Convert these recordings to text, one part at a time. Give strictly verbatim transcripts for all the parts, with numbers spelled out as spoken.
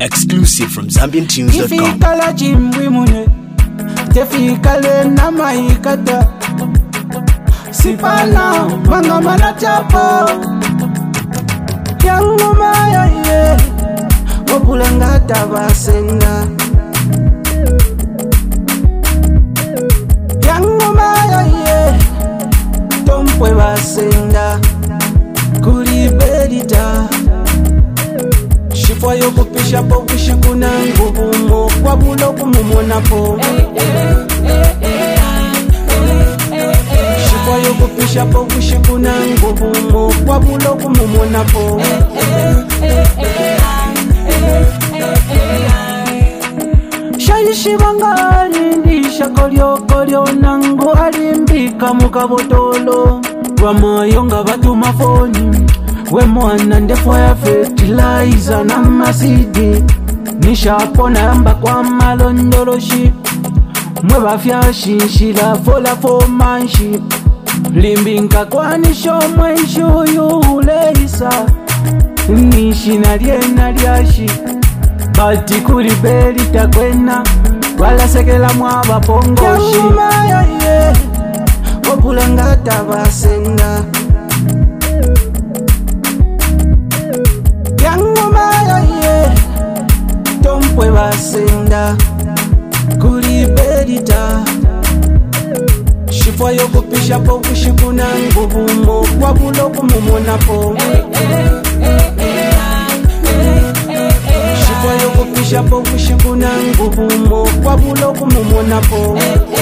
Exclusive from Zambian Tunes dot com. Ifikala jimbwi mune tefikale na maikata sipana manga mana chapo yangu maya ye obulanga tabasenga yangu maya ye tompwe basenga kuri bedita shifwa yokupisha po wishikuna ngubumo kwa bulo kumumona po shifwa yokupisha po wishikuna ngubumo kwa bulo kumumona po shayishibanga alindisha kolyo kolyo nangu alimbika mukabotolo wamayonga batuma foni we mwana ndefo ya fertilizer na masidi nishapona yamba kwa malondoloshi mwe bafyashinshila fola fomanshi limbinka kwa nisho mwishu yuleisa nishina liena lyashi bati kuri beli takwena wala sekela mwaba pongoshi yangumaya ye obulanga tabasenga yangumaya ye tompwe basenda kuri bedita shifwa yokupisha po kushikuna ngubumo kwa bulo kumumona po shifwa yokupisha po kushikuna ngubumo kwa bulo kumumona po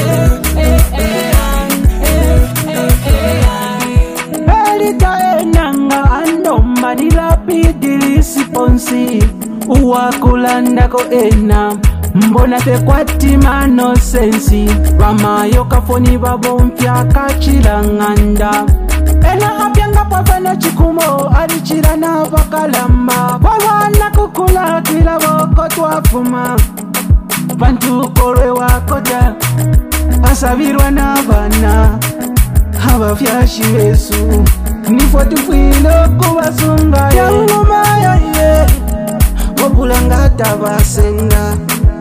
Belita enanga andomba nilapidilisi ponsi uwakulanda ko ena mbona te kwatima no sensi wamayo kafoni babompya kachilanganda ena apyanga pavana chikumo alichira na bakalamba bawana kukula kila boko twafuma bantu korwe wakota asabirwa na bana abafyashi besu nifo tufwilo kubasunga yangumaya ye obulanga tabasenga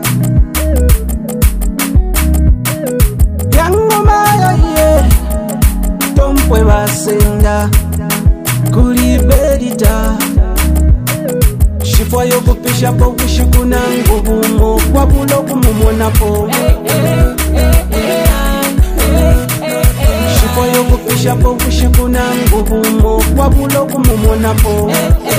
yangumaya ye tompwe basenga kuri bedita shifwa yokupisha po wishikuna ngubumo kwa bulo kumumona po shifwa yokupisha po wishikuna ngubumo kwa bulo kumumona po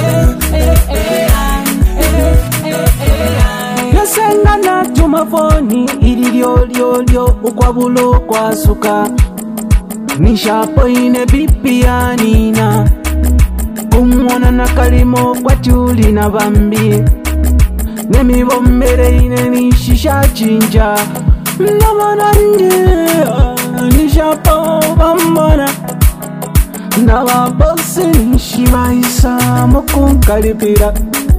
nasenga na tumafoni ili lyo lyo lyo ukwabulo kwa suka nishapo ine bipianina kumwona na kalimo kwa tuli na bambi nemibombere ine nishisha chinja namana ndi nishapo bambona nababosi nishibaisa mukunkalipira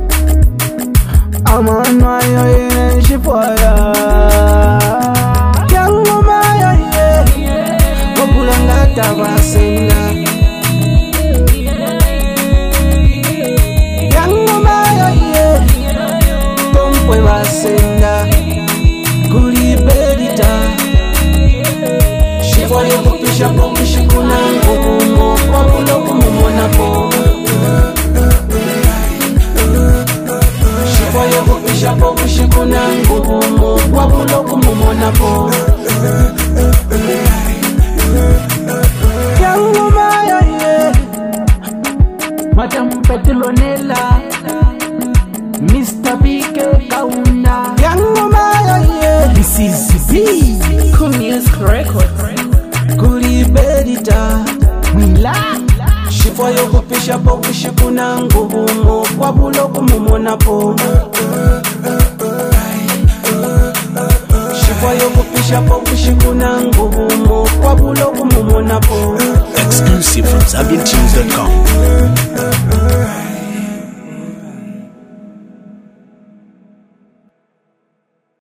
amano ayo ine shifwaya yangumaya ye obulanga tabasenga yangumaya ye tompwe basenga kuri bedita shifwa yokupisha po kushikuna ngubumo kwa bulo kumumona po shifwa yokupisha po kushikuna ngubumo kwa bulo kumumona po yangumaya ye Matampetulonela mister Bike Kaunda yangumaya ye This is B Cool Music Record kuri bedita Mila shifwa yokupisha po kushikuna ngubumo kwa bulo kumumona po shifwa yokupisha po kushikuna ngubumo kwa bulo kumumona po Exclusive from Zambian Tunes dot com.